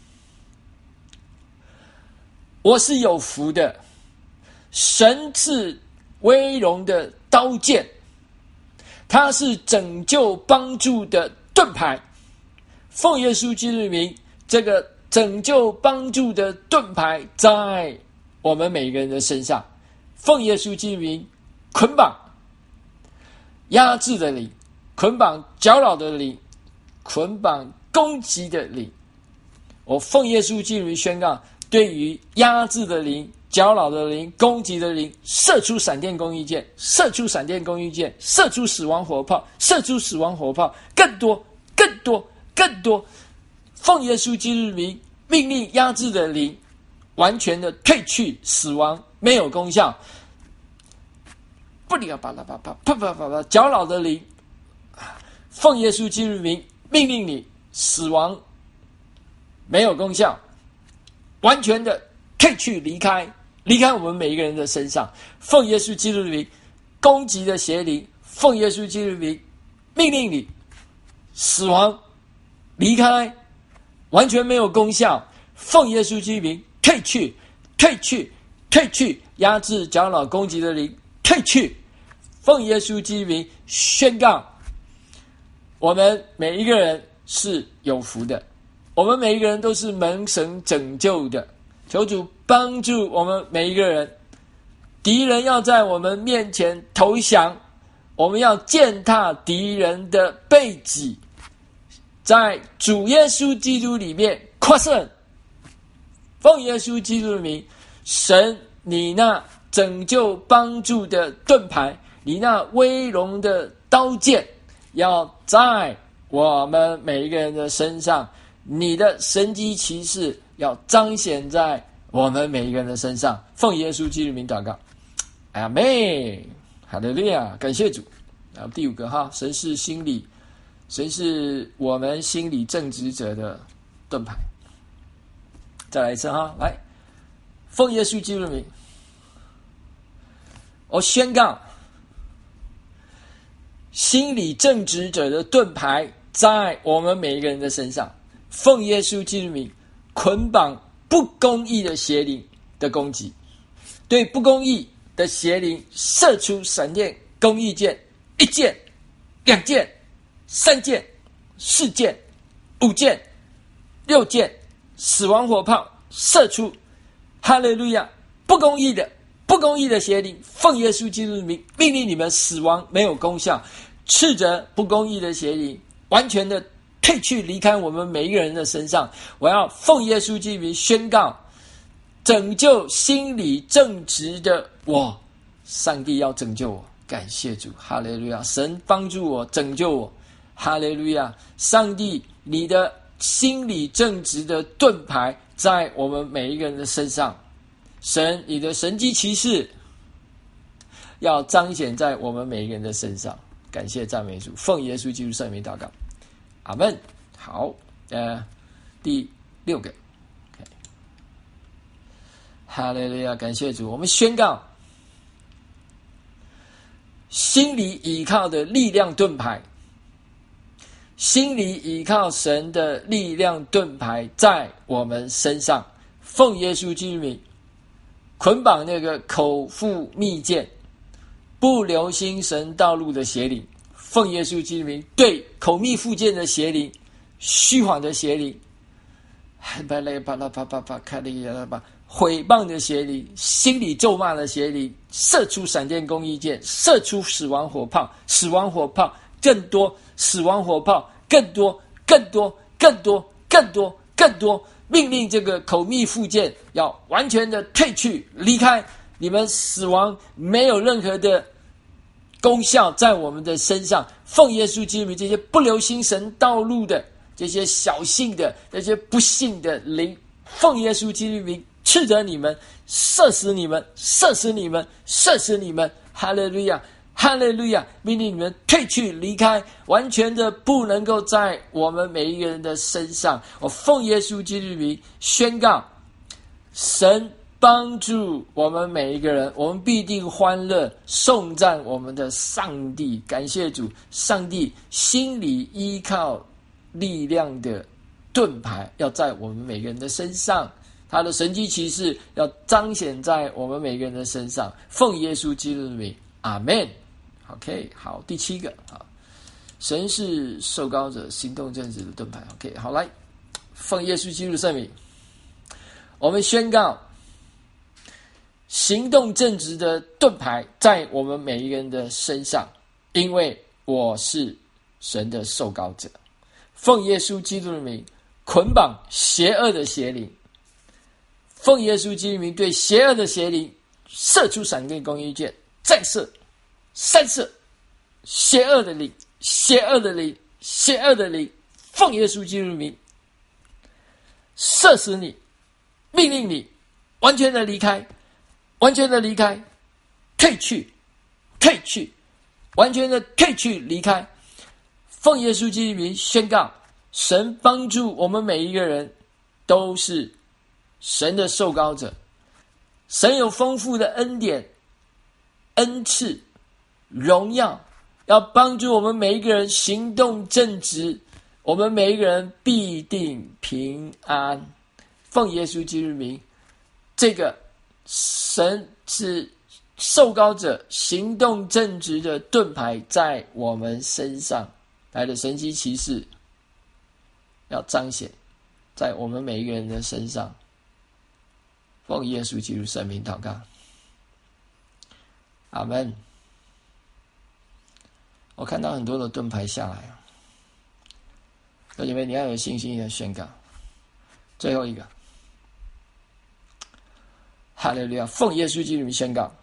我是有福的，神赐威荣的刀剑，它是拯救帮助的盾牌。奉耶稣基督的名，这个拯救帮助的盾牌在我们每个人的身上。奉耶稣基督的名，捆绑压制的灵，捆绑搅扰的灵，捆绑攻击的灵。我奉耶稣基督的名宣告，对于压制的灵、搅扰的灵、攻击的灵，射出闪电攻击箭，射出闪电攻击箭，射出死亡火炮，射出死亡火炮，更多更多更多。奉耶稣基督的名，命令压制的灵完全的退去，死亡没有功效。不里巴拉巴巴啪啪啪啪，搅扰的灵，奉耶稣基督的名，命令你死亡没有功效，完全的退去，离开，离开我们每一个人的身上。奉耶稣基督的名，攻击的邪灵，奉耶稣基督的名，命令你死亡离开，完全没有功效。奉耶稣基督的名，退去，退去，退去，压制、搅扰、攻击的灵，退去。奉耶稣基督的名宣告，我们每一个人是有福的，我们每一个人都是蒙神拯救的。求主帮助我们每一个人，敌人要在我们面前投降，我们要践踏敌人的背脊，在主耶稣基督里面夸胜。奉耶稣基督的名，神你那拯救帮助的盾牌，你那威荣的刀剑，要在我们每一个人的身上，你的神迹奇事要彰显在我们每一个人的身上。奉耶稣基督名祷告，阿们，哈利路亚，感谢主。然后第五个哈，神是心里，神是我们心里正直者的盾牌。再来一次哈，来，奉耶稣基督名，我宣告，心理正直者的盾牌在我们每一个人的身上。奉耶稣基督名，捆绑不公义的邪灵的攻击，对不公义的邪灵射出闪电公义箭，一箭、两箭、三箭、四箭、五箭、六箭，死亡火炮射出。哈利路亚！不公义的不公义的邪灵，奉耶稣基督的名，命令你们死亡没有功效，斥责不公义的邪灵完全的退去，离开我们每一个人的身上。我要奉耶稣基督名宣告，拯救心理正直的我，上帝要拯救我，感谢主，哈利路亚！神帮助我，拯救我，哈利路亚！上帝，你的心理正直的盾牌在我们每一个人的身上，神，你的神迹奇事要彰显在我们每一个人的身上，感谢赞美主，奉耶稣基督圣名祷告，阿们。好，呃，第六个，哈利路亚，感谢主，我们宣告，心里倚靠的力量盾牌，心里倚靠神的力量盾牌在我们身上。奉耶稣基督名，捆绑那个口腹蜜饯、不留心神道路的邪灵。奉耶稣基督名，对口蜜腹剑的邪灵、虚谎的邪灵、毁谤的邪灵、心里咒骂的邪灵，射出闪电公义剑，射出死亡火炮，死亡火炮更多，死亡火炮更多，更多，更多，更多，更多。命令这个口蜜腹剑要完全的退去，离开，你们死亡没有任何的功效在我们的身上。奉耶稣基督名，这些不留心神道路的，这些小信的，这些不信的灵，奉耶稣基督名斥责你们，射死你们，射死你们，射死你们！哈利路亚，哈利路亚！命令你们退去，离开，完全的不能够在我们每一个人的身上。我奉耶稣基督名宣告，神帮助我们每一个人，我们必定欢乐颂赞我们的上帝。感谢主，上帝心里依靠力量的盾牌要在我们每个人的身上，他的神迹奇事要彰显在我们每个人的身上。奉耶稣基督的名，阿们。OK， 好，第七个，好，神是受膏者，行动正直的盾牌。OK， 好，来，奉耶稣基督的圣名，我们宣告，行动正直的盾牌在我们每一个人的身上，因为我是神的受膏者。奉耶稣基督的名，捆绑邪恶的邪灵。奉耶稣基督的名，对邪恶的邪灵射出闪电弓一箭，再射，三射，邪恶的灵，邪恶的灵，邪恶的灵，奉耶稣基督的名，射死你，命令你完全的离开，完全的离开，退去，退去，完全的退去，离开。奉耶稣基督的名宣告，神帮助我们每一个人都是神的受膏者，神有丰富的恩典、恩赐、荣耀，要帮助我们每一个人行动正直，我们每一个人必定平安。奉耶稣基督的名，这个神是受膏者，行动正直的盾牌在我们身上，来的神迹奇事要彰显在我们每一个人的身上。奉耶稣基督圣名祷告，阿们。我看到很多的盾牌下来，弟兄姐妹，你要有信心的宣告。最后一个，哈利路亚！奉耶稣基督宣告，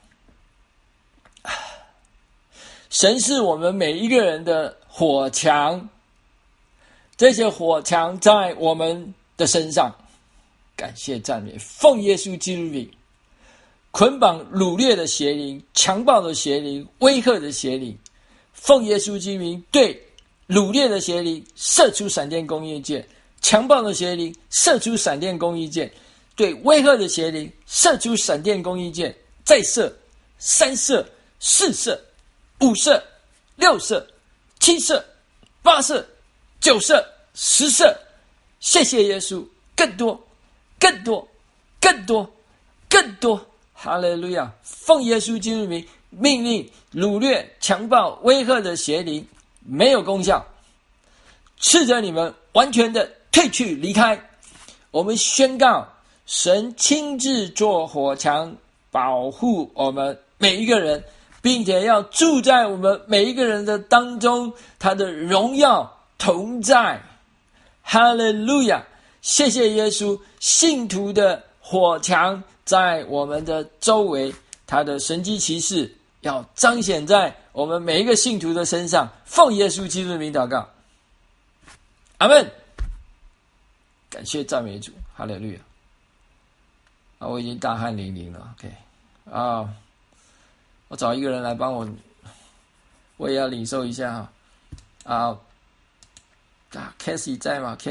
神是我们每一个人的火墙，这些火墙在我们的身上。感谢赞美，奉耶稣基督名，捆绑掳掠的邪灵、强暴的邪灵、威吓的邪灵，奉耶稣基督名，对掳掠的邪灵射出闪电弓一箭，强暴的邪灵射出闪电弓一箭，对威吓的邪灵射出闪电弓一箭，再射，三射，四射，五射，六射，七射，八射，九射，十射。谢谢耶稣，更多，更多，更多，更多。哈利路亚！奉耶稣基督名，命令掳掠、强暴、威吓的邪灵没有功效，斥责你们完全的退去离开。我们宣告，神亲自做火墙，保护我们每一个人，并且要住在我们每一个人的当中，他的荣耀同在。哈利路亚！谢谢耶稣，信徒的火墙在我们的周围，他的神迹奇事要彰显在我们每一个信徒的身上。奉耶稣基督的名祷告，阿们。感谢赞美主，哈利路亚！啊，我已经大汗淋漓了 ，OK 啊，我找一个人来帮我，我也要领受一下哈啊啊 ，Casey 在吗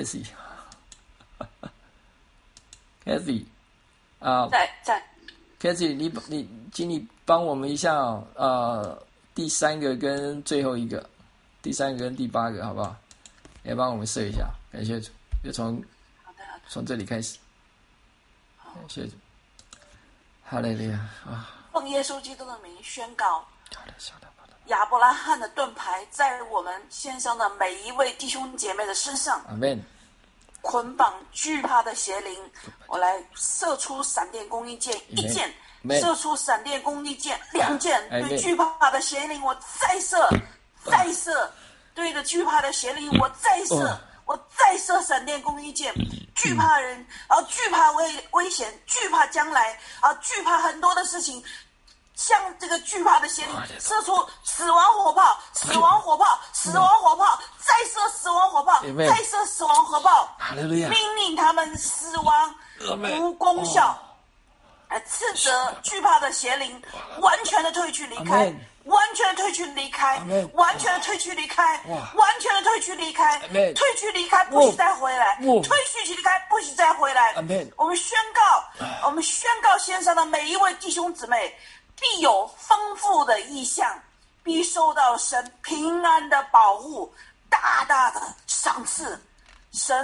？Casey，Casey 啊， 在在 ，Casey， 你你请你帮我们一下啊、呃，第三个跟最后一个，第三个跟第八个好不好？也帮我们设一下，感谢主，就从从这里开始，感谢主。哈利路亚啊！ 奉耶稣基督的名宣告，亚伯拉罕的盾牌在我们线上的每一位弟兄姐妹的身上。 阿们。 捆绑惧怕的邪灵，我来射出闪电弓一箭，一箭；射出闪电弓一箭，两箭。对惧怕的邪灵，我再射，再射；对着惧怕的邪灵，我再射。我再射闪电弓一箭，惧怕人啊，惧怕危危险，惧怕将来啊，惧怕很多的事情，像这个惧怕的邪灵射出死亡火炮，死亡火炮，死亡火炮，再射死亡火炮，再射死亡火炮，命令他们死亡无功效，而斥责惧怕的邪灵完全的退去离开。完全的退去离开，完全的退去离开，完全的退去离开，退去离开，不许再回来，退去离开，不许再回来。我们宣告，我们宣告线上的每一位弟兄姊妹，必有丰富的意象，必受到神平安的保护，大大的赏赐。神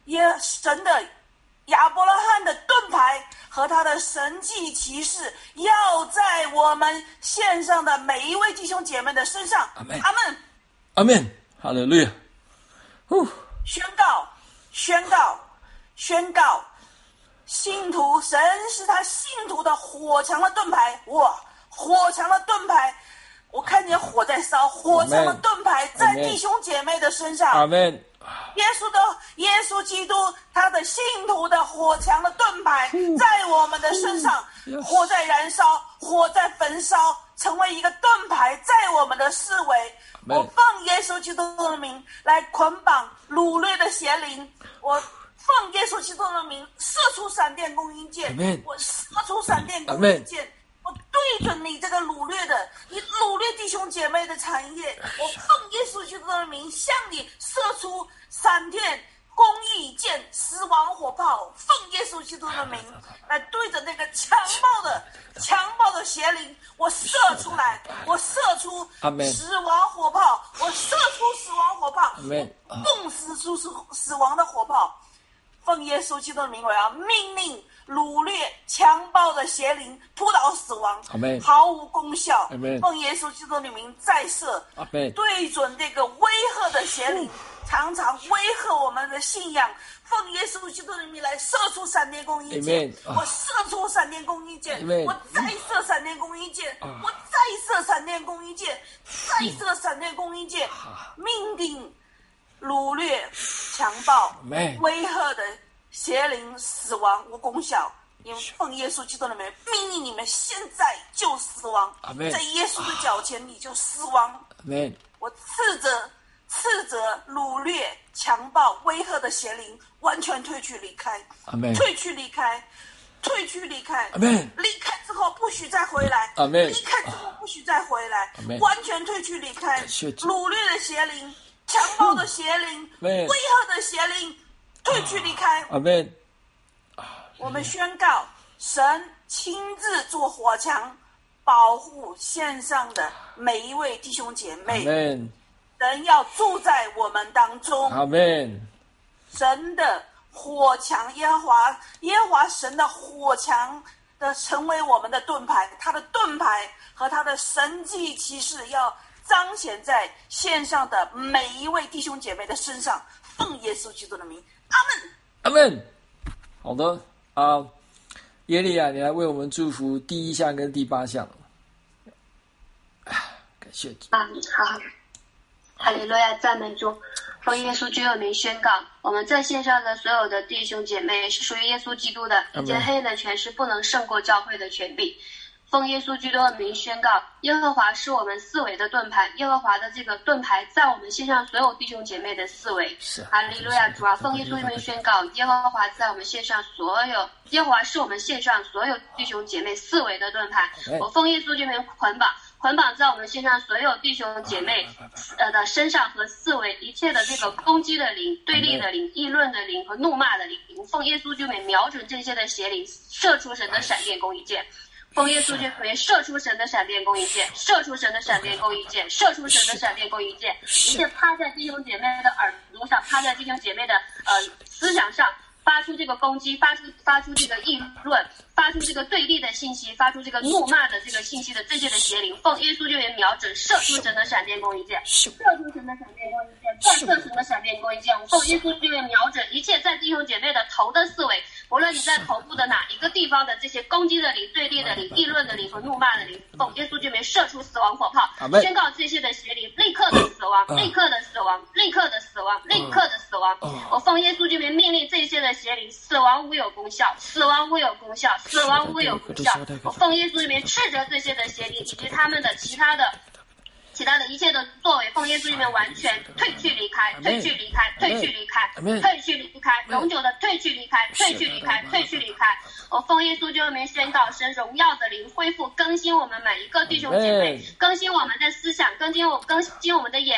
耶神的亚伯拉罕的盾牌和他的神迹奇事，要在我们线上的每一位弟兄姐妹的身上。阿们，阿们， 阿们，哈利路亚！ 宣告，宣告，宣告！信徒，神是他信徒的火墙的盾牌，哇，火墙的盾牌，我看见火在烧，火墙的盾牌在弟兄姐妹的身上。 阿们。 耶稣的耶稣基督，他的信徒的火墙的盾牌在我们的身上，火在燃烧，火在焚烧，成为一个盾牌在我们的四围。我奉耶稣基督的名来捆绑掳掠的邪灵，我奉耶稣基督的名射出闪电攻击箭，我射出闪电攻击箭，我对准你这个掳掠的，你掳掠弟兄姐妹的产业，我奉耶稣基督的名向你射出闪电公义剑、死亡火炮，奉耶稣基督的名来对着那个强暴的强暴的邪灵，我射出来，我射出死亡火炮，我射出死亡火炮，我蹦死出死亡的火炮。奉耶稣基督的名，我要命令掳掠强暴的邪灵扑倒死亡，毫无功效。奉耶稣基督的名再射，对准这个威吓的邪灵，常常威吓我们的信仰。奉耶稣基督的名来射出闪电攻击箭，我射出闪电攻击箭，我再射闪电攻击箭，我再射闪电攻击箭，再射闪电攻击箭，命令掳掠、强暴、威吓的邪灵死亡无功效。因为奉耶稣基督的名命令你们现在就死亡，在耶稣的脚前你就死亡。我斥责斥责掳掠、强暴、威吓的邪灵完全退去离开，退去离开，退去离开，离开之后不许再回来，离开之后不许再回来，完全退去离开。掳掠的邪灵、强暴的邪灵、威吓的邪灵退去离开。我们宣告，神亲自做火墙，保护线上的每一位弟兄姐妹。神要住在我们当中。阿们。神的火墙，耶和华耶和华神的火墙的成为我们的盾牌，他的盾牌和他的神迹奇事要彰显在线上的每一位弟兄姐妹的身上。奉耶稣基督的名，阿们， 阿们。好的啊，耶利亚，你来为我们祝福第一项跟第八项。感谢主。 啊，好。哈利路亚，赞美主！奉耶稣基督的名宣告，我们在线上的所有的弟兄姐妹是属于耶稣基督的，一切黑暗的权势不能胜过教会的权柄。奉耶稣基督的名宣告，耶和华是我们四围的盾牌，耶和华的这个盾牌在我们线上所有弟兄姐妹的四围。哈利路亚，主啊，奉耶稣的名宣告，耶和华在我们线上所有，耶和华是我们线上所有弟兄姐妹四围的盾牌。我奉耶稣这名捆绑。捆绑在我们线上所有弟兄姐妹呃的身上和四围一切的这个攻击的灵、对立的灵、议论的灵和怒骂的灵，奉耶稣就每瞄准这些的邪灵，射出神的闪电攻击箭。奉耶稣就每射出神的闪电攻击箭，射出神的闪电攻击箭，射出神的闪电攻击箭，一切趴在弟兄姐妹的耳朵上，趴在弟兄姐妹的呃思想上。发出这个攻击，发出发出这个议论，发出这个对立的信息，发出这个怒骂的这个信息的这些的邪灵，奉耶稣就为瞄准，射出神的闪电攻击箭，射出神的闪电攻击箭，再射神的闪电攻击箭，奉耶稣就为瞄准一切在弟兄姐妹的头的四围，无论你在头部的哪一个地方的这些攻击的灵、对立的灵、议论的灵和怒骂的灵，奉耶稣就为射出死亡火炮，宣告这些的邪灵立刻的死亡，立刻的死亡，立刻的死亡，立刻的死亡。我奉耶稣就为命令这些的邪灵死亡无有功效，死亡无有功效，死亡无有功效。我奉耶稣里面斥责这些的邪灵以及他们的其他的其他的一切的作为，奉耶稣里面完全退去离开，退去离开，退去离开，退去离开，永久的退去离开，退去离开，退去离开。我奉耶稣就里面宣告，神荣耀的灵恢复更新我们每一个弟兄姐妹，更新我们的思想，更新我更新我们的眼目，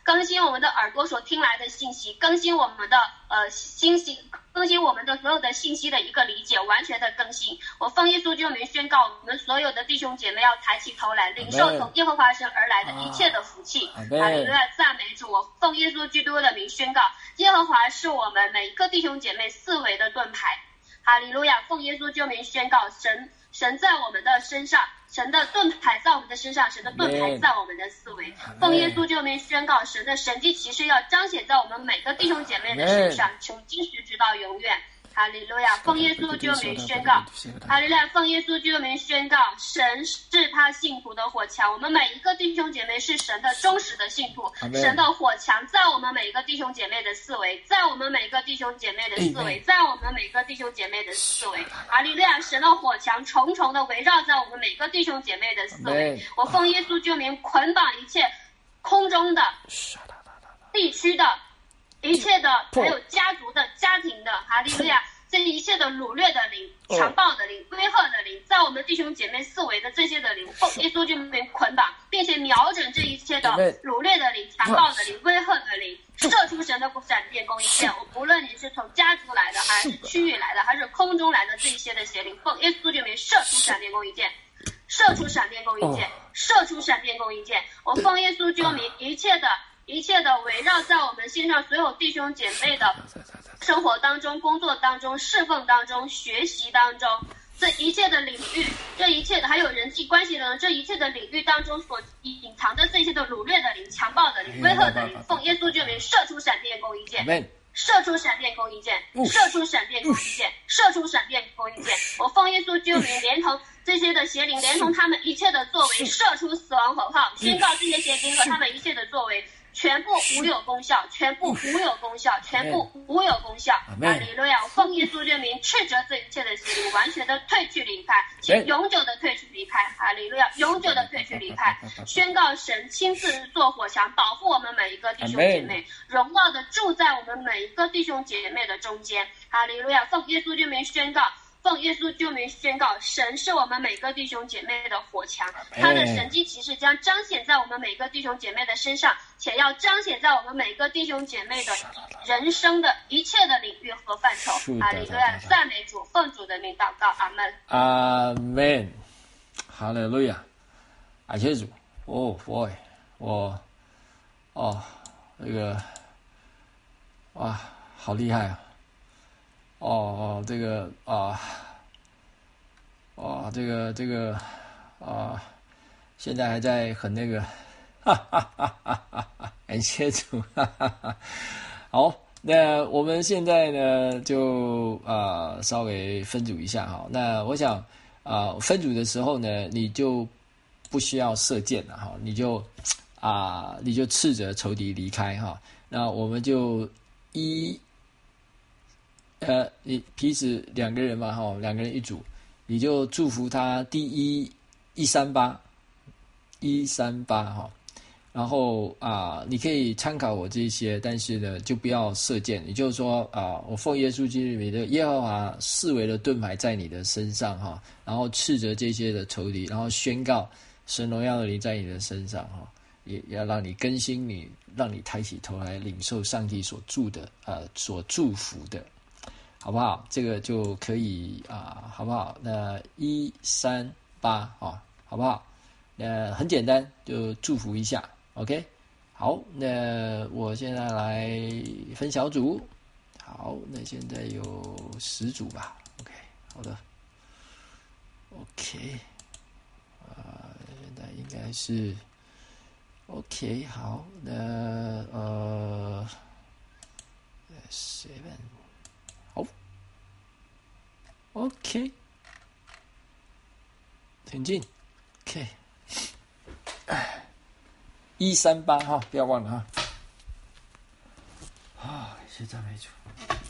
更新我们的耳朵所听来的信息，更新我们的呃信息，更新我们的所有的信息的一个理解，完全的更新。我奉耶稣基督名宣告，我们所有的弟兄姐妹要抬起头来，领受从耶和华神而来的一切的福气。哈利路亚，赞美主！我奉耶稣基督的名宣告，耶和华是我们每一个弟兄姐妹四维的盾牌。哈利路亚，奉耶稣基督名宣告，神神在我们的身上。神的盾牌在我们的身上，神的盾牌在我们的思维。奉耶稣救命宣告，神的神迹奇事要彰显在我们每个弟兄姐妹的身上，从今时直到永远。哈利路亚！奉耶稣救命宣告，哈利路亚！奉耶稣救命宣告，神是他信徒的火墙。我们每一个弟兄姐妹是神的忠实的信徒，神的火墙在我们每一个弟兄姐妹的思维，在我们每一个弟兄姐妹的思维，在我们每个弟兄姐妹的思维。哈利路亚！神的火墙重重的围绕在我们每个弟兄姐妹的思维。我奉耶稣救命捆绑一切空中的、地区的。一切的，还有家族的、家庭的，哈利路亚！这一切的掳掠的灵、强暴的灵、威吓的灵，在我们弟兄姐妹四围的这些的灵，奉耶稣就被捆绑，并且瞄准这一切的掳掠的灵、强暴的灵、威吓的灵，射出神的闪电攻一线。我不论你是从家族来的，还是区域来的，还是空中来的这一些的邪灵，奉耶稣就被射出闪电攻一箭。射出闪电攻一箭，射出闪电攻一箭。我奉耶稣救名，一切的。一切的围绕在我们线上所有弟兄姐妹的生活当中、工作当中、侍奉当中、学习当中，这一切的领域，这一切的还有人际关系的这一切的领域当中所隐藏的这些的掳掠的灵、强暴的灵、威吓的灵，奉耶稣救名，射出闪电攻一箭。射出闪电攻一箭，射出闪电攻一箭，射出闪电攻一箭。我奉耶稣救名，连同这些的邪灵，连同他们一切的作为，射出死亡口号，宣告这些邪灵和他们一切的作为全部无有功效，全部无有功效，全部无有功效。哈利路亚！我奉耶稣之名，斥责这一切的邪灵，完全的退去离开，请永久的退去离开。哈利路亚！永久的退去离开，宣告神亲自做火墙，保护我们每一个弟兄姐妹，荣耀的住在我们每一个弟兄姐妹的中间。哈利路亚！奉耶稣之名宣告。奉耶稣救名宣告，神是我们每个弟兄姐妹的火墙，他的神迹奇事将彰显在我们每个弟兄姐妹的身上，且要彰显在我们每个弟兄姐妹的人生的一切的领域和范畴。哈利路亚！赞美主，奉主的名祷告，阿门。 阿门。哈利路亚！感谢主。哦 boy， 我哦那个哇，好厉害啊！哦哦，这个啊，哦，这个这个啊，现在还在很那个，哈哈哈哈哈哈！感谢主，哈哈哈。好，那我们现在呢，就啊稍微分组一下哈。那我想啊，分组的时候呢，你就不需要射箭了哈，你就啊，你就斥责仇敌离开哈。那我们就一。呃，你彼此两个人嘛，哈，两个人一组，你就祝福他第一一三八一三八哈，然后啊、呃，你可以参考我这些，但是呢，就不要射箭，你就说啊、呃，我奉耶稣基督里的耶和华四围的盾牌在你的身上哈，然后斥责这些的仇敌，然后宣告神荣耀的灵在你的身上哈，也要让你更新你，让你抬起头来领受上帝所祝的呃所祝福的。好不好？这个就可以啊、呃，好不好？那一三八啊，好不好？那很简单，就祝福一下 ，OK？ 好，那我现在来分小组。好，那现在有十组吧 ，OK？ 好的 ，OK， 啊、呃，现在应该是 OK。好，那呃 ，seven。OK， 挺进 ，OK， 一三八哈，不要忘了哈。啊，谢谢赞美主。